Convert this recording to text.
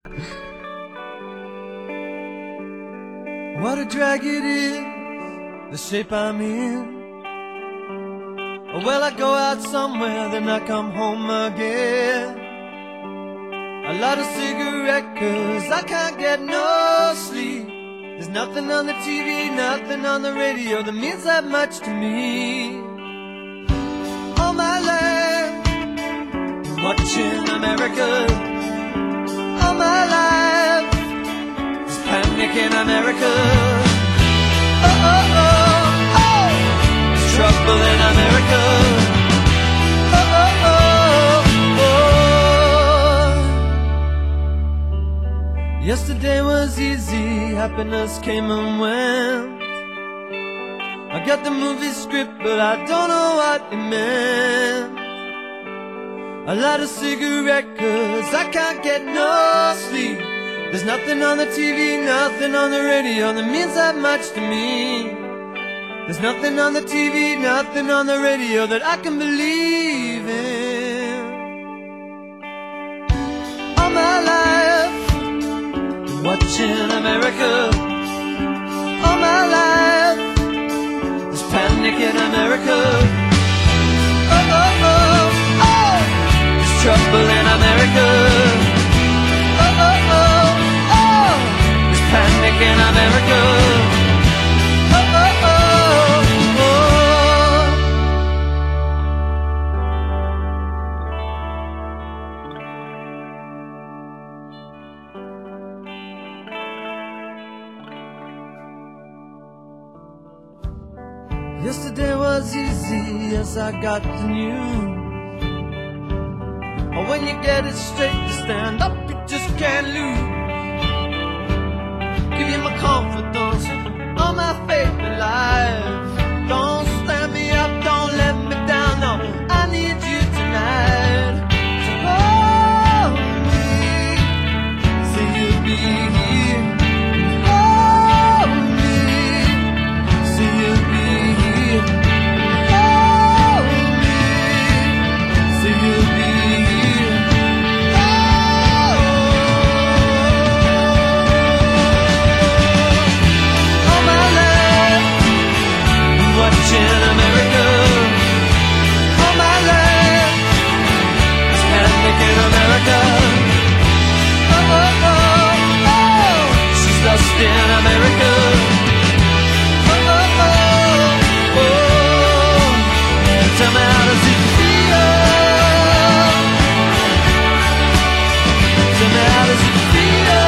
What a drag it is, the shape I'm in. Well, I go out somewhere, then I come home again. I light a cigarette 'cause I can't get no sleep. There's nothing on the TV, nothing on the radio that means that much to me. All my life, watching America. All my life, there's panic in America. Oh, oh, oh, oh, there's trouble in America. Oh, oh, oh, oh. Yesterday was easy, happiness came and went. I got the movie script, but I don't know what it meant. I light a cigarette 'cause I can't get no sleep. There's nothing on the TV, nothing on the radio that means that much to me. There's nothing on the TV, nothing on the radio that I can believe in. All my life, watching America. All my life, there's panic in America. Oh, oh, oh, oh, there's trouble in America. Oh, oh, oh, oh, there's panic in America. Oh, oh, oh, oh. Yesterday was easy, yes, I got the news. But when you get it straight to stand up, you just can't lose. Give you my confidence, all my faith in life. Don't stand me up, don't let me down, no, I need you tonight. So hold me, say you'll be here. Hold me, say you'll be here. Hold me, say you'll be here. All my life, watching America. All my life, it's panic in America. Oh, oh, oh, oh, she's lost in America. Oh, oh, oh, oh, tell me how does it feel? Tell me how does it feel?